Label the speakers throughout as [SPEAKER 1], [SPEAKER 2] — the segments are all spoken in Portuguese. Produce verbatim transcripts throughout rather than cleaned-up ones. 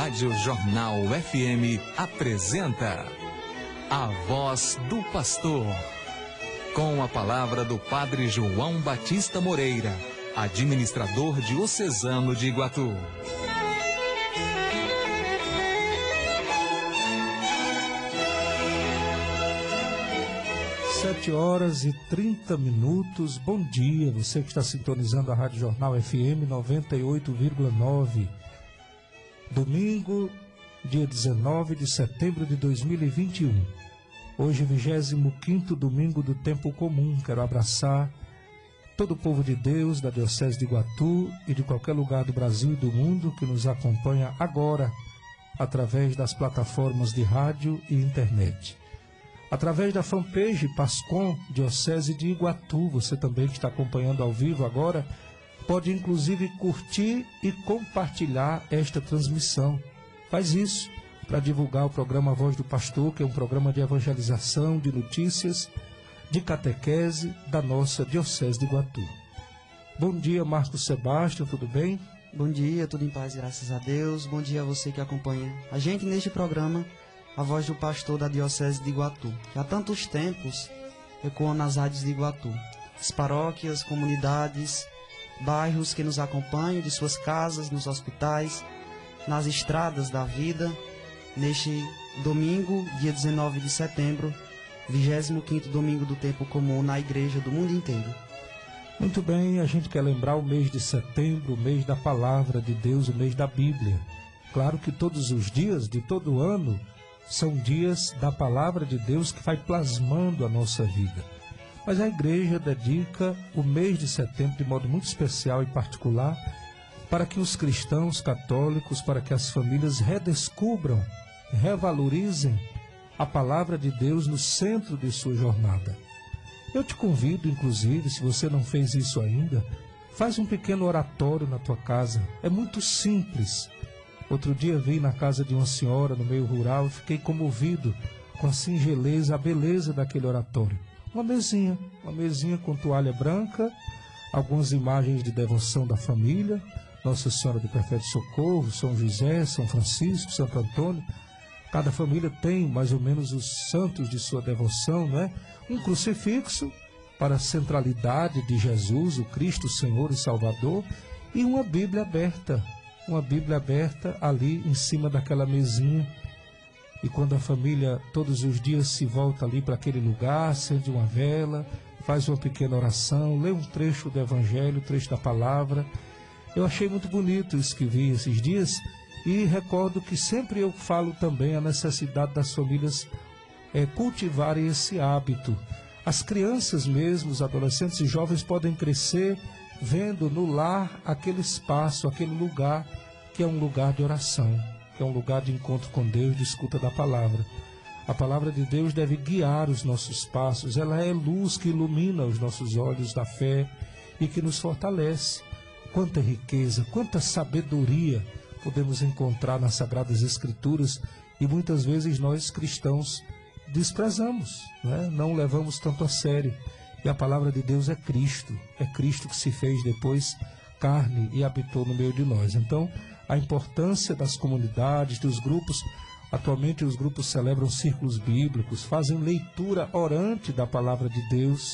[SPEAKER 1] Rádio Jornal F M apresenta A Voz do Pastor, com a palavra do Padre João Batista Moreira, administrador diocesano de Iguatu.
[SPEAKER 2] Sete horas e trinta minutos. Bom dia, você que está sintonizando a Rádio Jornal F M noventa e oito vírgula nove. Domingo, dia dezenove de setembro de dois mil e vinte e um. Hoje, vigésimo quinto domingo do tempo comum. Quero abraçar todo o povo de Deus da Diocese de Iguatu e de qualquer lugar do Brasil e do mundo que nos acompanha agora através das plataformas de rádio e internet. Através da fanpage Pascom Diocese de Iguatu, você também que está acompanhando ao vivo agora, pode inclusive curtir e compartilhar esta transmissão. Faz isso para divulgar o programa Voz do Pastor, que é um programa de evangelização, de notícias, de catequese da nossa Diocese de Iguatu. Bom dia, Marcos Sebastião, tudo bem?
[SPEAKER 3] Bom dia, tudo em paz, graças a Deus. Bom dia a você que acompanha a gente neste programa, a Voz do Pastor da Diocese de Iguatu, que há tantos tempos ecoam nas rádios de Iguatu. As paróquias, comunidades, bairros que nos acompanham, de suas casas, nos hospitais, nas estradas da vida, neste domingo, dia dezenove de setembro, vigésimo quinto domingo do tempo comum na igreja do mundo inteiro.
[SPEAKER 2] Muito bem, a gente quer lembrar o mês de setembro, o mês da Palavra de Deus, o mês da Bíblia. Claro que todos os dias de todo ano são dias da Palavra de Deus que vai plasmando a nossa vida. Mas a igreja dedica o mês de setembro de modo muito especial e particular para que os cristãos católicos, para que as famílias redescubram, revalorizem a Palavra de Deus no centro de sua jornada. Eu te convido, inclusive, se você não fez isso ainda, faz um pequeno oratório na tua casa. É muito simples. Outro dia vi na casa de uma senhora no meio rural e fiquei comovido com a singeleza, a beleza daquele oratório. Uma mesinha, uma mesinha com toalha branca, algumas imagens de devoção da família, Nossa Senhora do Perpétuo Socorro, São José, São Francisco, Santo Antônio. Cada família tem mais ou menos os santos de sua devoção, não é? Um crucifixo para a centralidade de Jesus, o Cristo Senhor e Salvador, e uma Bíblia aberta, uma Bíblia aberta ali em cima daquela mesinha. E quando a família todos os dias se volta ali para aquele lugar, acende uma vela, faz uma pequena oração, lê um trecho do Evangelho, um trecho da Palavra. Eu achei muito bonito isso que vi esses dias e recordo que sempre eu falo também a necessidade das famílias é, cultivarem esse hábito. As crianças mesmo, os adolescentes e jovens podem crescer vendo no lar aquele espaço, aquele lugar que é um lugar de oração, que é um lugar de encontro com Deus, de escuta da palavra. A palavra de Deus deve guiar os nossos passos, ela é luz que ilumina os nossos olhos da fé e que nos fortalece. Quanta riqueza, quanta sabedoria podemos encontrar nas Sagradas Escrituras e muitas vezes nós cristãos desprezamos, né? Não levamos tanto a sério. E a palavra de Deus é Cristo, é Cristo que se fez depois carne e habitou no meio de nós. Então, a importância das comunidades, dos grupos, atualmente os grupos celebram círculos bíblicos, fazem leitura orante da palavra de Deus,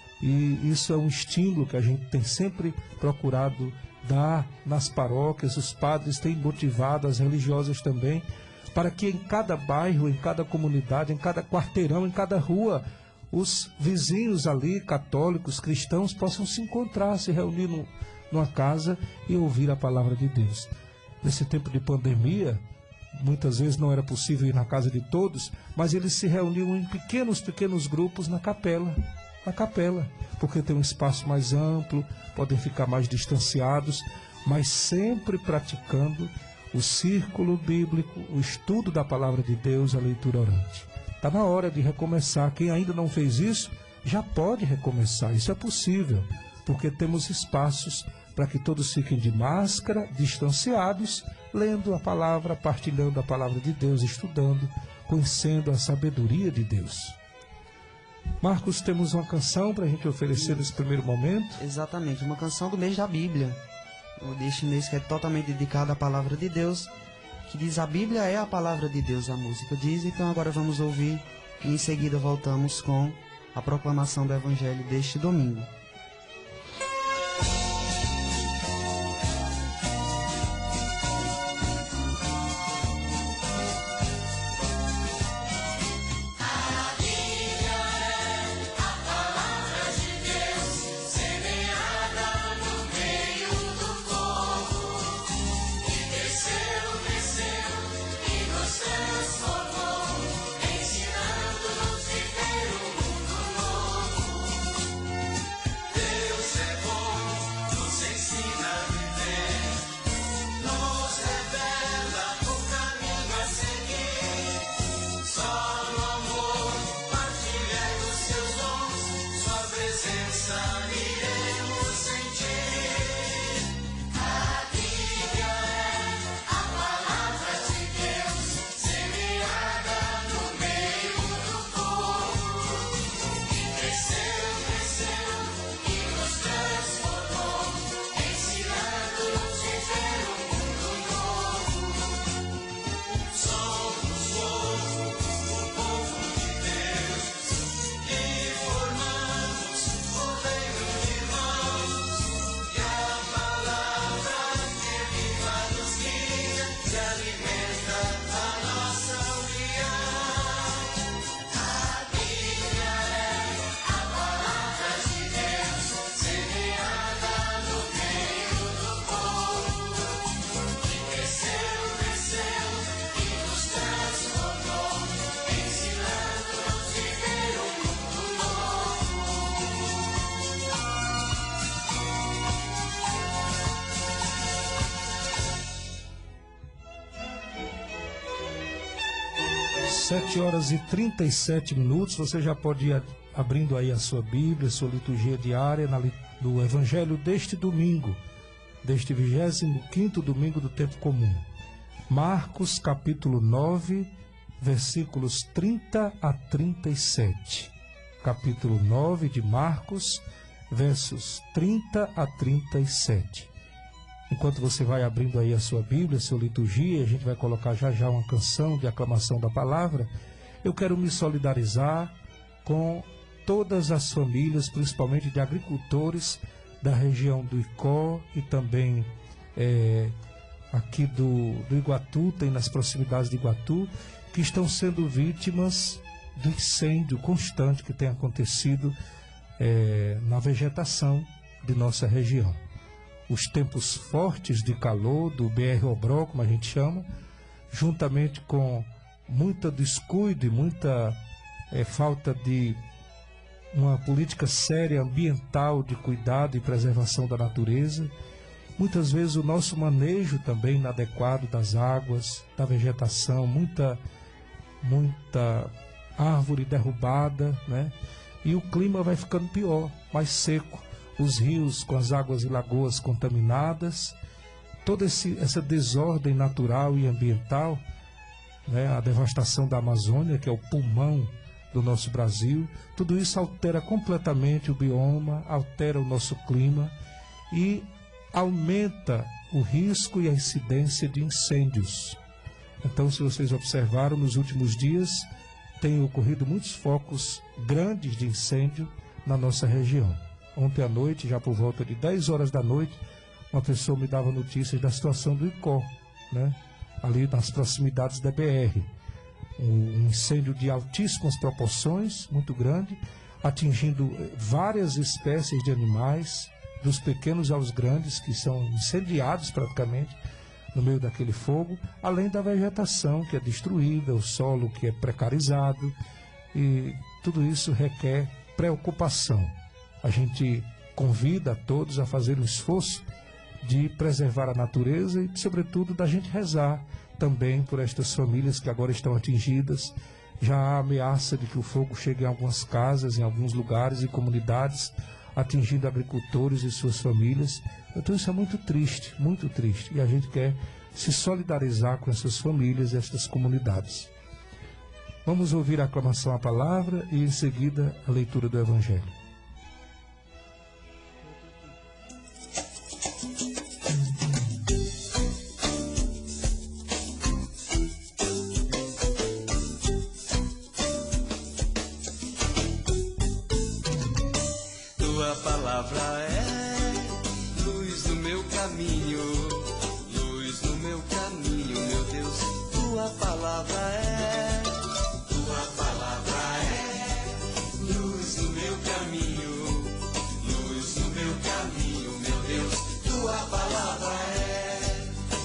[SPEAKER 2] e isso é um estímulo que a gente tem sempre procurado dar nas paróquias. Os padres têm motivado, as religiosas também, para que em cada bairro, em cada comunidade, em cada quarteirão, em cada rua, os vizinhos ali, católicos, cristãos, possam se encontrar, se reunir no, numa casa e ouvir a palavra de Deus. Nesse tempo de pandemia, muitas vezes não era possível ir na casa de todos, mas eles se reuniam em pequenos, pequenos grupos na capela, na capela, porque tem um espaço mais amplo, podem ficar mais distanciados, mas sempre praticando o círculo bíblico, o estudo da palavra de Deus, a leitura orante. Está na hora de recomeçar. Quem ainda não fez isso, já pode recomeçar. Isso é possível, porque temos espaços para que todos fiquem de máscara, distanciados, lendo a palavra, partilhando a palavra de Deus, estudando, conhecendo a sabedoria de Deus. Marcos, temos uma canção para a gente oferecer nesse primeiro momento?
[SPEAKER 3] Exatamente, uma canção do mês da Bíblia, deste mês que é totalmente dedicado à palavra de Deus. que diz: a Bíblia é a palavra de Deus, a música diz. Então agora vamos ouvir e em seguida voltamos com a proclamação do Evangelho deste domingo.
[SPEAKER 2] Sete horas e trinta e sete minutos, você já pode ir abrindo aí a sua Bíblia, sua liturgia diária na, do Evangelho deste domingo, deste vigésimo quinto domingo do tempo comum. Marcos capítulo nove, versículos trinta a trinta e sete. Capítulo nove de Marcos, versos trinta a trinta e sete. Enquanto você vai abrindo aí a sua Bíblia, a sua liturgia, a gente vai colocar já já uma canção de aclamação da palavra. Eu quero me solidarizar com todas as famílias, principalmente de agricultores da região do Icó e também é, aqui do, do Iguatu, tem nas proximidades de Iguatu, que estão sendo vítimas do incêndio constante que tem acontecido é, na vegetação de nossa região. Os tempos fortes de calor do B R Obró, como a gente chama, juntamente com muita descuido e muita é, falta de uma política séria ambiental de cuidado e preservação da natureza, muitas vezes o nosso manejo também inadequado das águas, da vegetação, muita, muita árvore derrubada, né? E o clima vai ficando pior, mais seco. Os rios com as águas e lagoas contaminadas, toda esse, essa desordem natural e ambiental, né, a devastação da Amazônia, que é o pulmão do nosso Brasil, tudo isso altera completamente o bioma, altera o nosso clima e aumenta o risco e a incidência de incêndios. Então, se vocês observaram, nos últimos dias tem ocorrido muitos focos grandes de incêndio na nossa região. Ontem à noite, já por volta de dez horas da noite, uma pessoa me dava notícias da situação do Icó, né? Ali nas proximidades da B R. Um incêndio de altíssimas proporções, muito grande, atingindo várias espécies de animais, dos pequenos aos grandes, que são incendiados praticamente no meio daquele fogo, além da vegetação que é destruída, o solo que é precarizado, e tudo isso requer preocupação. A gente convida a todos a fazer um esforço de preservar a natureza e, sobretudo, da gente rezar também por estas famílias que agora estão atingidas. Já há ameaça de que o fogo chegue em algumas casas, em alguns lugares e comunidades, atingindo agricultores e suas famílias. Então isso é muito triste, muito triste. E a gente quer se solidarizar com essas famílias e essas comunidades. Vamos ouvir a aclamação à palavra e, em seguida, a leitura do Evangelho.
[SPEAKER 4] palavra é luz no meu caminho, luz no meu caminho, meu Deus. Tua palavra é, tua palavra é luz no meu caminho, luz no meu caminho, meu Deus. Tua palavra é,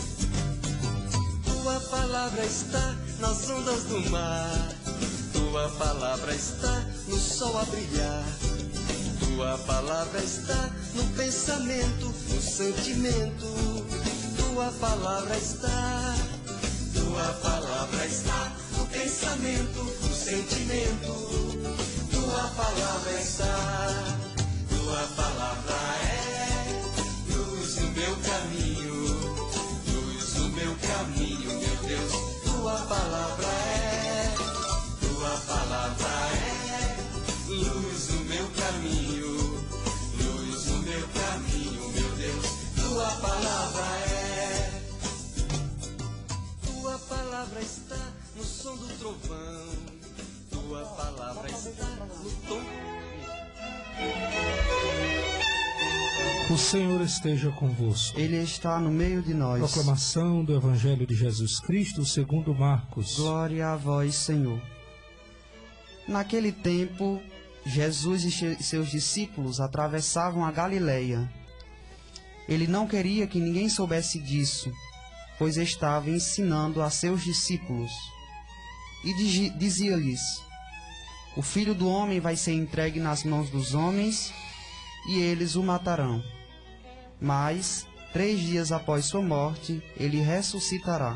[SPEAKER 4] tua palavra está nas ondas do mar, tua palavra está no sol a brilhar, tua palavra está no pensamento, no sentimento, tua palavra está, tua palavra está no pensamento, no sentimento, tua palavra está, tua palavra é luz no meu caminho, luz no meu caminho, meu Deus. Tua palavra é, tua palavra é luz no meu caminho, luz no meu caminho, meu Deus. Tua palavra é, tua palavra está no som do trovão, tua palavra está no tom.
[SPEAKER 2] O Senhor esteja convosco.
[SPEAKER 3] Ele está no meio de nós.
[SPEAKER 2] Proclamação do Evangelho de Jesus Cristo segundo Marcos.
[SPEAKER 3] Glória a vós, Senhor. Naquele tempo, Jesus e seus discípulos atravessavam a Galileia. Ele não queria que ninguém soubesse disso, pois estava ensinando a seus discípulos. E dizia-lhes: o Filho do Homem vai ser entregue nas mãos dos homens, e eles o matarão. Mas, três dias após sua morte, ele ressuscitará.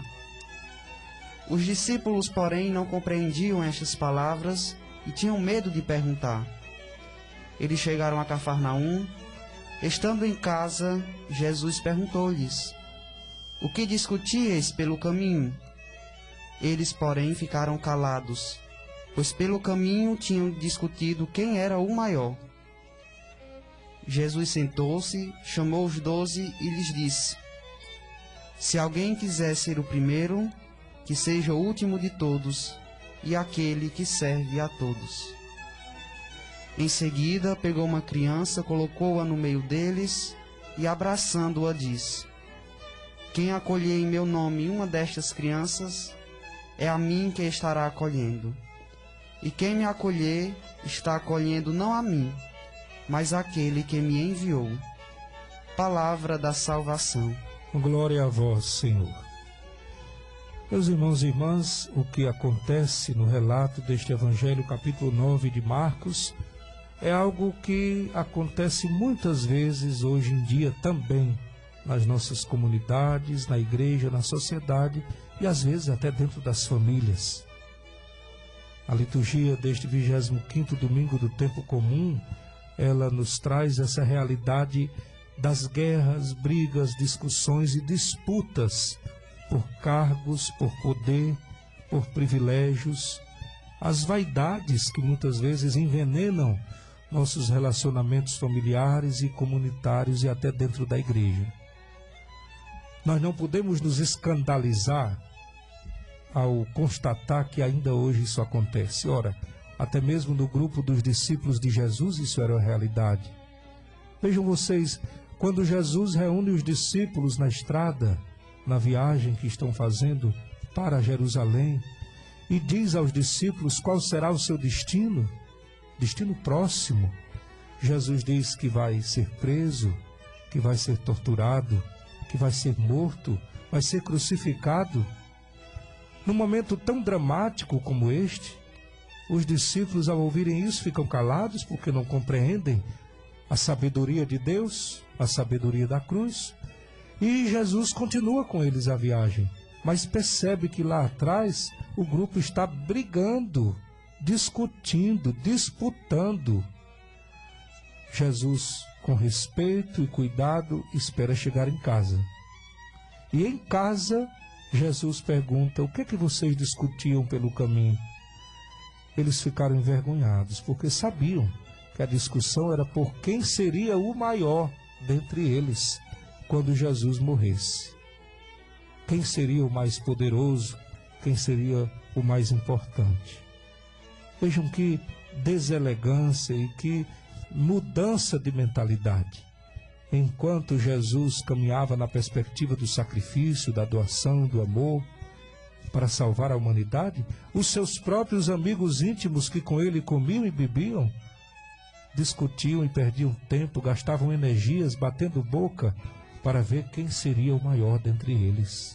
[SPEAKER 3] Os discípulos, porém, não compreendiam estas palavras e tinham medo de perguntar. Eles chegaram a Cafarnaum. Estando em casa, Jesus perguntou-lhes: o que discutíeis pelo caminho? Eles, porém, ficaram calados, pois pelo caminho tinham discutido quem era o maior. Jesus sentou-se, chamou os doze e lhes disse: se alguém quiser ser o primeiro, que seja o último de todos e aquele que serve a todos. Em seguida, pegou uma criança, colocou-a no meio deles e, abraçando-a, disse: quem acolher em meu nome uma destas crianças, é a mim que estará acolhendo. E quem me acolher, está acolhendo não a mim, mas aquele que me enviou. Palavra da salvação.
[SPEAKER 2] Glória a vós, Senhor. Meus irmãos e irmãs, o que acontece no relato deste Evangelho, capítulo nove de Marcos, é algo que acontece muitas vezes hoje em dia também, nas nossas comunidades, na igreja, na sociedade e às vezes até dentro das famílias. A liturgia deste vigésimo quinto domingo do tempo comum, ela nos traz essa realidade das guerras, brigas, discussões e disputas por cargos, por poder, por privilégios, as vaidades que muitas vezes envenenam nossos relacionamentos familiares e comunitários e até dentro da igreja. Nós não podemos nos escandalizar ao constatar que ainda hoje isso acontece. Ora, até mesmo no grupo dos discípulos de Jesus isso era a realidade. Vejam vocês, quando Jesus reúne os discípulos na estrada, na viagem que estão fazendo para Jerusalém, e diz aos discípulos qual será o seu destino, destino próximo, Jesus diz que vai ser preso, que vai ser torturado, que vai ser morto, vai ser crucificado. Num momento tão dramático como este, os discípulos, ao ouvirem isso, ficam calados porque não compreendem a sabedoria de Deus, a sabedoria da cruz. E Jesus continua com eles a viagem, mas percebe que lá atrás o grupo está brigando, discutindo, disputando. Jesus, com respeito e cuidado, espera chegar em casa. E em casa, Jesus pergunta: o que é que vocês discutiam pelo caminho? Eles ficaram envergonhados, porque sabiam que a discussão era por quem seria o maior dentre eles quando Jesus morresse. Quem seria o mais poderoso, quem seria o mais importante. Vejam que deselegância e que mudança de mentalidade. Enquanto Jesus caminhava na perspectiva do sacrifício, da doação, do amor, para salvar a humanidade, os seus próprios amigos íntimos que com ele comiam e bebiam, discutiam e perdiam tempo, gastavam energias batendo boca para ver quem seria o maior dentre eles.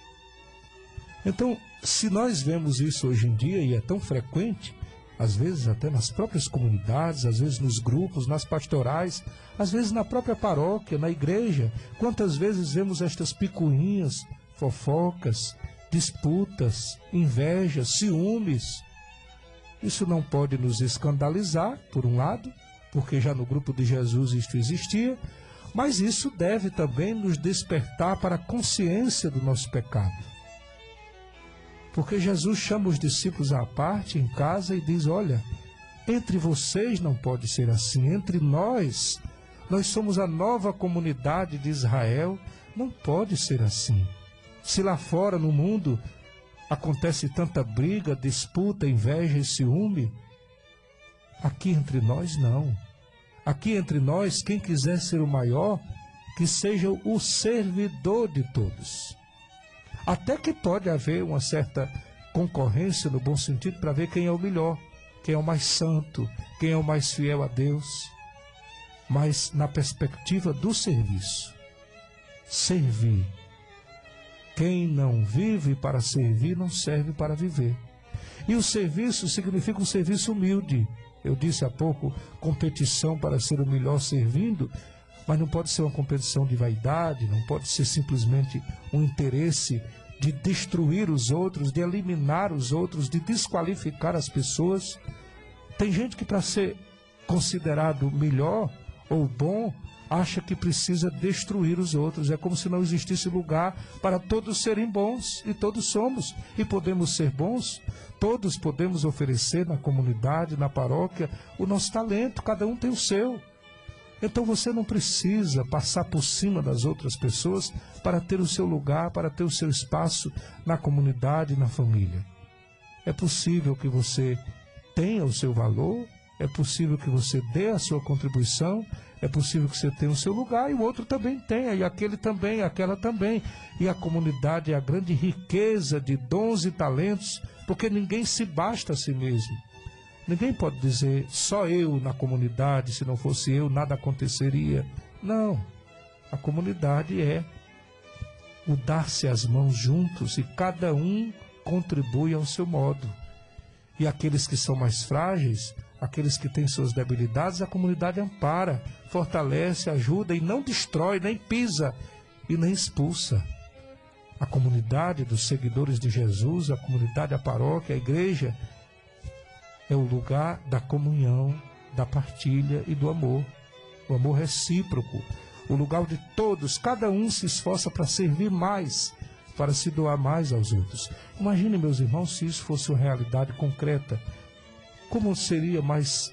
[SPEAKER 2] Então, se nós vemos isso hoje em dia, e é tão frequente, às vezes até nas próprias comunidades, às vezes nos grupos, nas pastorais, às vezes na própria paróquia, na igreja, quantas vezes vemos estas picuinhas, fofocas, disputas, invejas, ciúmes. Isso não pode nos escandalizar, por um lado, porque já no grupo de Jesus isto existia, mas isso deve também nos despertar para a consciência do nosso pecado. Porque Jesus chama os discípulos à parte em casa e diz, olha, entre vocês não pode ser assim, entre nós, nós somos a nova comunidade de Israel, não pode ser assim. Se lá fora no mundo acontece tanta briga, disputa, inveja e ciúme, aqui entre nós não. Aqui entre nós, quem quiser ser o maior, que seja o servidor de todos. Até que pode haver uma certa concorrência, no bom sentido, para ver quem é o melhor, quem é o mais santo, quem é o mais fiel a Deus. Mas na perspectiva do serviço. Servir. Quem não vive para servir, não serve para viver. E o serviço significa um serviço humilde. Eu disse há pouco, competição para ser o melhor servindo, mas não pode ser uma competição de vaidade, não pode ser simplesmente um interesse de destruir os outros, de eliminar os outros, de desqualificar as pessoas. Tem gente que para ser considerado melhor ou bom, acha que precisa destruir os outros. É como se não existisse lugar para todos serem bons, e todos somos, e podemos ser bons. Todos podemos oferecer na comunidade, na paróquia, o nosso talento, cada um tem o seu. Então você não precisa passar por cima das outras pessoas para ter o seu lugar, para ter o seu espaço na comunidade, na família. É possível que você tenha o seu valor, é possível que você dê a sua contribuição, é possível que você tenha o seu lugar e o outro também tenha, e aquele também, aquela também. E a comunidade é a grande riqueza de dons e talentos, porque ninguém se basta a si mesmo. Ninguém pode dizer, só eu na comunidade, se não fosse eu, nada aconteceria. Não, a comunidade é o dar-se as mãos juntos e cada um contribui ao seu modo. E aqueles que são mais frágeis, aqueles que têm suas debilidades, a comunidade ampara, fortalece, ajuda e não destrói, nem pisa e nem expulsa. A comunidade dos seguidores de Jesus, a comunidade, a paróquia, a igreja, é o lugar da comunhão, da partilha e do amor. O amor recíproco, o lugar onde todos, cada um se esforça para servir mais, para se doar mais aos outros. Imagine, meus irmãos, se isso fosse uma realidade concreta. Como seria mais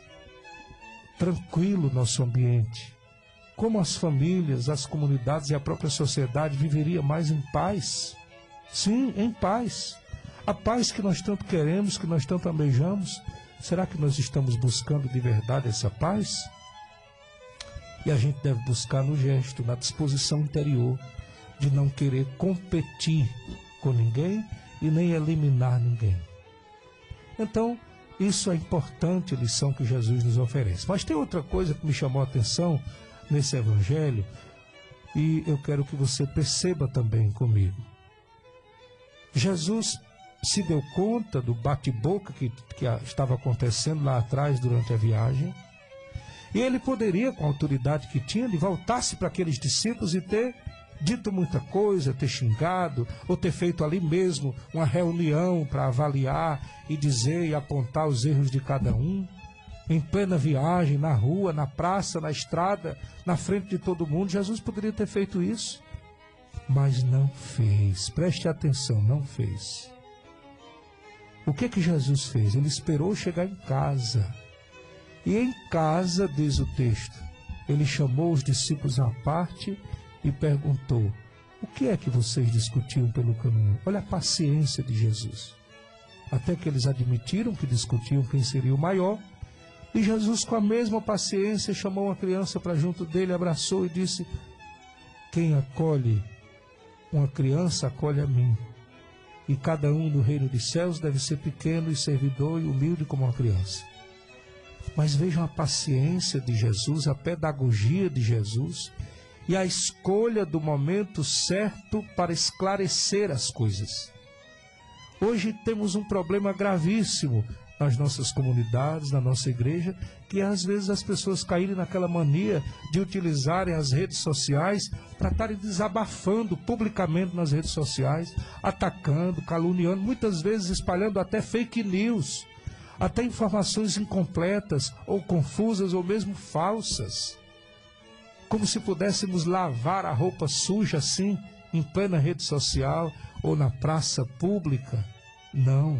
[SPEAKER 2] tranquilo o nosso ambiente? Como as famílias, as comunidades e a própria sociedade viveriam mais em paz? Sim, em paz. A paz que nós tanto queremos, que nós tanto almejamos. Será que nós estamos buscando de verdade essa paz? E a gente deve buscar no gesto, na disposição interior, de não querer competir com ninguém e nem eliminar ninguém. Então, isso é importante, a lição que Jesus nos oferece. Mas tem outra coisa que me chamou a atenção nesse evangelho, e eu quero que você perceba também comigo. Jesus se deu conta do bate-boca que, que estava acontecendo lá atrás durante a viagem, e ele poderia, com a autoridade que tinha, de voltar-se para aqueles discípulos e ter dito muita coisa, ter xingado, ou ter feito ali mesmo uma reunião para avaliar e dizer e apontar os erros de cada um, em plena viagem, na rua, na praça, na estrada, na frente de todo mundo. Jesus poderia ter feito isso, mas não fez. Preste atenção, não fez. O que que Jesus fez? Ele esperou chegar em casa. E em casa, diz o texto, ele chamou os discípulos à parte e perguntou, o que é que vocês discutiam pelo caminho? Olha a paciência de Jesus. Até que eles admitiram que discutiam quem seria o maior, E Jesus, com a mesma paciência, chamou uma criança para junto dele, abraçou e disse: quem acolhe uma criança, acolhe a mim. E cada um no reino dos céus deve ser pequeno e servidor e humilde como uma criança. Mas vejam a paciência de Jesus, a pedagogia de Jesus e a escolha do momento certo para esclarecer as coisas. Hoje temos um problema gravíssimo nas nossas comunidades, na nossa igreja, que às vezes as pessoas caírem naquela mania de utilizarem as redes sociais para estarem desabafando publicamente nas redes sociais, atacando, caluniando, muitas vezes espalhando até fake news, até informações incompletas ou confusas ou mesmo falsas. Como se pudéssemos lavar a roupa suja assim, em plena rede social ou na praça pública. Não.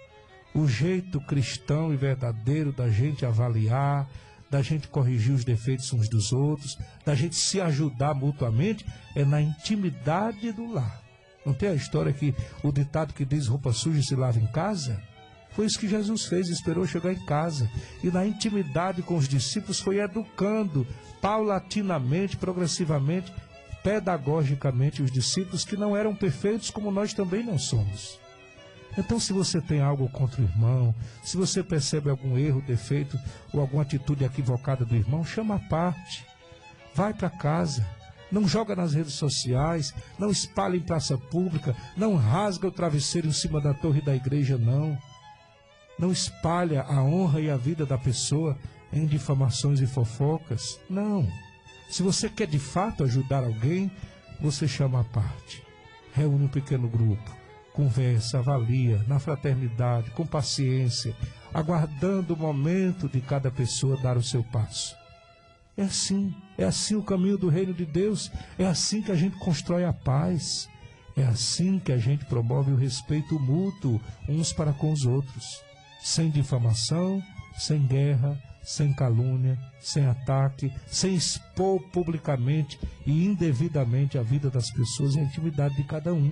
[SPEAKER 2] O jeito cristão e verdadeiro da gente avaliar, da gente corrigir os defeitos uns dos outros, da gente se ajudar mutuamente, é na intimidade do lar. Não tem a história que o ditado que diz roupa suja se lava em casa? Foi isso que Jesus fez, esperou chegar em casa. E na intimidade com os discípulos foi educando paulatinamente, progressivamente, pedagogicamente os discípulos que não eram perfeitos como nós também não somos. Então, se você tem algo contra o irmão, se você percebe algum erro, defeito ou alguma atitude equivocada do irmão, chama a parte. Vai para casa. Não joga nas redes sociais, não espalha em praça pública, não rasga o travesseiro em cima da torre da igreja, não. Não espalha a honra e a vida da pessoa em difamações e fofocas. Não. Se você quer de fato ajudar alguém, você chama a parte. Reúne um pequeno grupo. Conversa, avalia, na fraternidade, com paciência, aguardando o momento de cada pessoa dar o seu passo. É assim, é assim o caminho do reino de Deus, é assim que a gente constrói a paz, é assim que a gente promove o respeito mútuo uns para com os outros, sem difamação, sem guerra, sem calúnia, sem ataque, sem expor publicamente e indevidamente a vida das pessoas e a intimidade de cada um.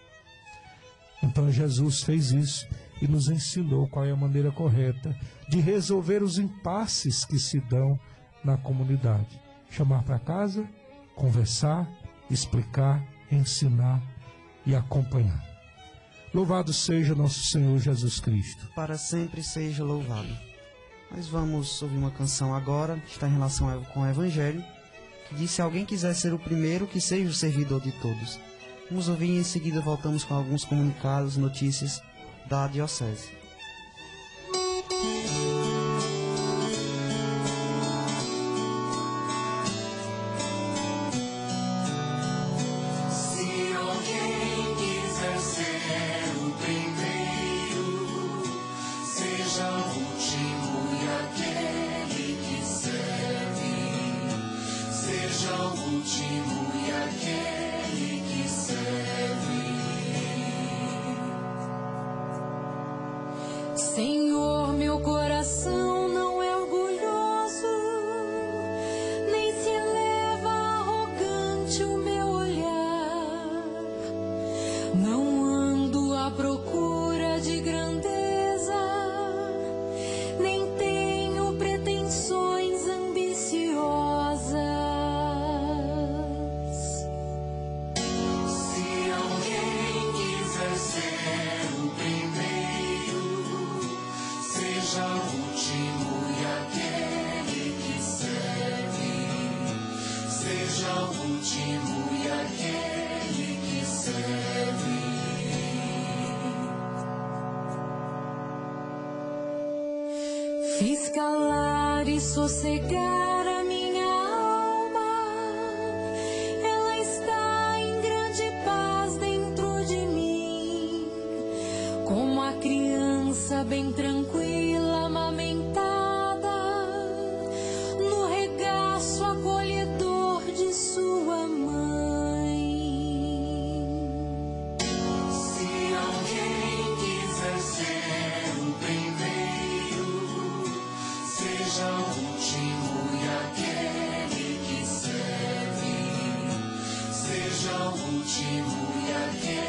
[SPEAKER 2] Então Jesus fez isso e nos ensinou qual é a maneira correta de resolver os impasses que se dão na comunidade. Chamar para casa, conversar, explicar, ensinar e acompanhar. Louvado seja nosso Senhor Jesus Cristo.
[SPEAKER 3] Para sempre seja louvado. Nós vamos ouvir uma canção agora, que está em relação com o Evangelho, que diz: se alguém quiser ser o primeiro, que seja o servidor de todos. Vamos ouvir e em seguida voltamos com alguns comunicados, notícias da Diocese.
[SPEAKER 5] Se alguém quiser ser o primeiro, seja o último e aquele que serve. Seja o último e aquele Senhor, meu coração não é orgulhoso, nem se eleva arrogante o meu olhar. Não ando à procura de grandeza, nem tenho pretensões ambiciosas. Se alguém quiser ser o primeiro, seja o último e aquele que serve. Seja o último e aquele que serve. Fiz calar e sossegar a minha alma, ela está em grande paz dentro de mim, como a criança bem tranquila, amamentada, no regaço acolhedor de sua mãe. Se alguém quiser ser o primeiro, seja o último e aquele que serve. Seja o último e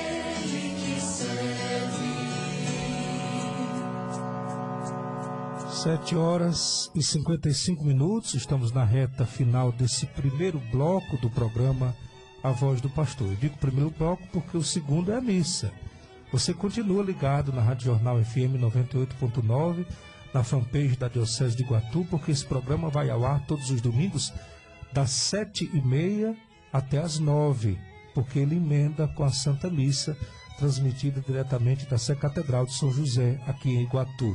[SPEAKER 5] aquele que serve.
[SPEAKER 2] Sete horas e cinquenta e cinco minutos, estamos na reta final desse primeiro bloco do programa A Voz do Pastor. Eu digo primeiro bloco porque o segundo é a missa. Você continua ligado na Rádio Jornal F M noventa e oito ponto nove, na fanpage da Diocese de Iguatu, porque esse programa vai ao ar todos os domingos, das sete e meia até as nove, porque ele emenda com a Santa Missa, transmitida diretamente da Sé Catedral de São José, aqui em Iguatu.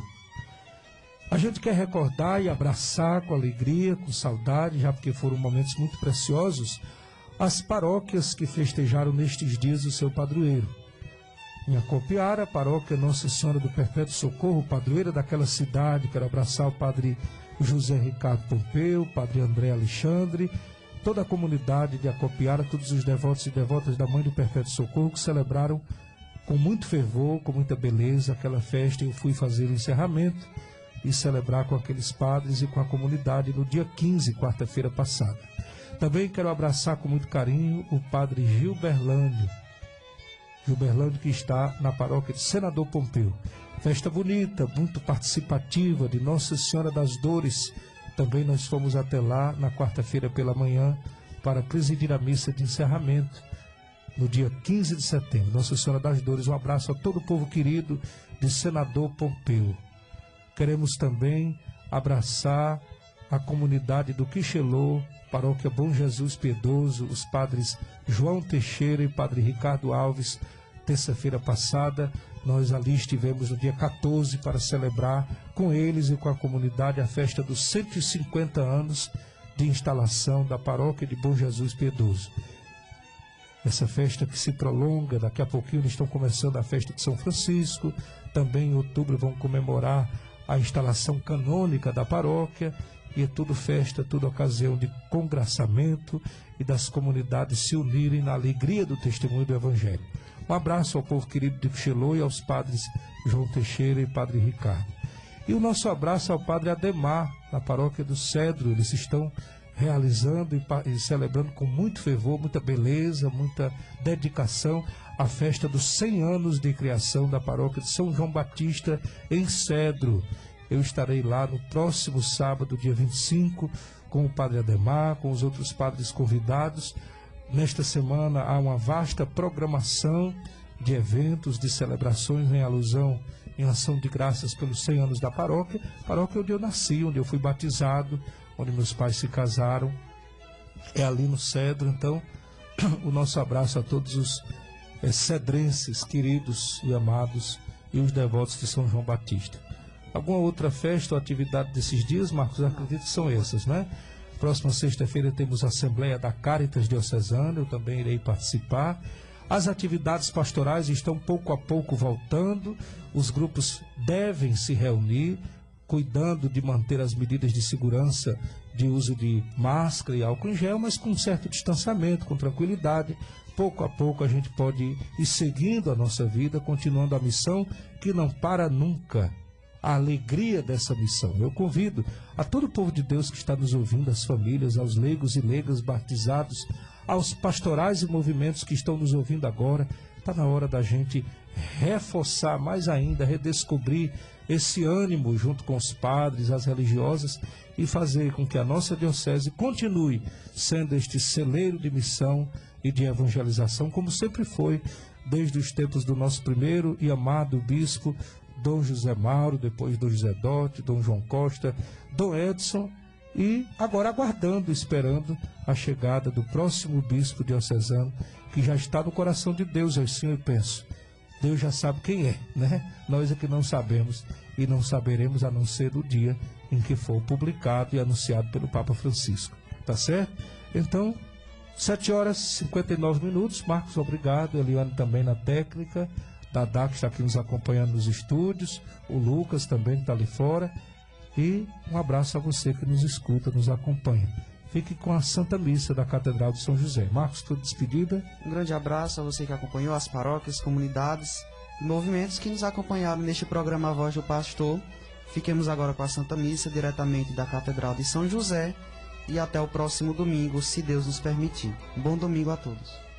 [SPEAKER 2] A gente quer recordar e abraçar com alegria, com saudade, já porque foram momentos muito preciosos, as paróquias que festejaram nestes dias o seu padroeiro. Em Acopiara, a paróquia Nossa Senhora do Perpétuo Socorro, padroeira daquela cidade, quero abraçar o padre José Ricardo Pompeu, o padre André Alexandre, toda a comunidade de Acopiara, todos os devotos e devotas da Mãe do Perpétuo Socorro que celebraram com muito fervor, com muita beleza aquela festa. Eu fui fazer o encerramento e celebrar com aqueles padres e com a comunidade no dia quinze, quarta-feira passada. Também quero abraçar com muito carinho o padre Gilberlândio, Gilberlândio que está na paróquia de Senador Pompeu. Festa bonita, muito participativa de Nossa Senhora das Dores. Também nós fomos até lá na quarta-feira pela manhã para presidir a missa de encerramento no dia quinze de setembro. Nossa Senhora das Dores, um abraço a todo o povo querido de Senador Pompeu. Queremos também abraçar a comunidade do Quixelô, paróquia Bom Jesus Piedoso, os padres João Teixeira e padre Ricardo Alves. Terça-feira passada, nós ali estivemos no dia quatorze para celebrar com eles e com a comunidade a festa dos cento e cinquenta anos de instalação da paróquia de Bom Jesus Piedoso. Essa festa que se prolonga, daqui a pouquinho eles estão começando a festa de São Francisco, também em outubro vão comemorar a instalação canônica da paróquia, e é tudo festa, tudo ocasião de congraçamento e das comunidades se unirem na alegria do testemunho do Evangelho. Um abraço ao povo querido de Quixelô e aos padres João Teixeira e padre Ricardo. E o nosso abraço ao padre Ademar, na paróquia do Cedro. Eles estão realizando e celebrando com muito fervor, muita beleza, muita dedicação a festa dos cem anos de criação da paróquia de São João Batista em Cedro. Eu estarei lá no próximo sábado, dia vinte e cinco, com o padre Ademar, com os outros padres convidados. Nesta semana há uma vasta programação de eventos, de celebrações em alusão, em ação de graças pelos cem anos da paróquia. Paróquia onde eu nasci, onde eu fui batizado, onde meus pais se casaram, é ali no Cedro. Então, o nosso abraço a todos os é, cedrenses queridos e amados e os devotos de São João Batista. Alguma outra festa ou atividade desses dias, Marcos? Acredito que são essas, né? Próxima sexta-feira temos a Assembleia da Caritas Diocesana, eu também irei participar. As atividades pastorais estão pouco a pouco voltando, os grupos devem se reunir, cuidando de manter as medidas de segurança de uso de máscara e álcool em gel, mas com um certo distanciamento, com tranquilidade. Pouco a pouco a gente pode ir seguindo a nossa vida, continuando a missão que não para nunca. A alegria dessa missão. Eu convido a todo o povo de Deus que está nos ouvindo, as famílias, aos leigos e leigas batizados, aos pastorais e movimentos que estão nos ouvindo agora. Está na hora da gente reforçar mais ainda, redescobrir esse ânimo junto com os padres, as religiosas, e fazer com que a nossa diocese continue sendo este celeiro de missão e de evangelização, como sempre foi, desde os tempos do nosso primeiro e amado bispo, Dom José Mauro, depois Dom José Dote, Dom João Costa, Dom Edson, e agora aguardando, esperando a chegada do próximo bispo diocesano, que já está no coração de Deus. Eu sim, eu penso, Deus já sabe quem é, né? Nós é que não sabemos, e não saberemos a não ser no dia em que for publicado e anunciado pelo Papa Francisco, tá certo? Então, sete horas e cinquenta e nove minutos, Marcos, obrigado, Eliane também na técnica, Dadá, que está aqui nos acompanhando nos estúdios, o Lucas também que está ali fora, e um abraço a você que nos escuta, nos acompanha. Fique com a Santa Missa da Catedral de São José. Marcos, tua despedida.
[SPEAKER 3] Um grande abraço a você que acompanhou, as paróquias, comunidades e movimentos que nos acompanharam neste programa A Voz do Pastor. Fiquemos agora com a Santa Missa diretamente da Catedral de São José e até o próximo domingo, se Deus nos permitir. Um bom domingo a todos.